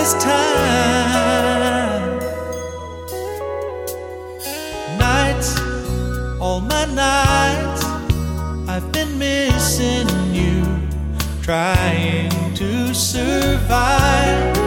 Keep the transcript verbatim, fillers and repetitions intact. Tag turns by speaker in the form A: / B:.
A: this time. Nights, all my nights, I've been missing you, trying to survive.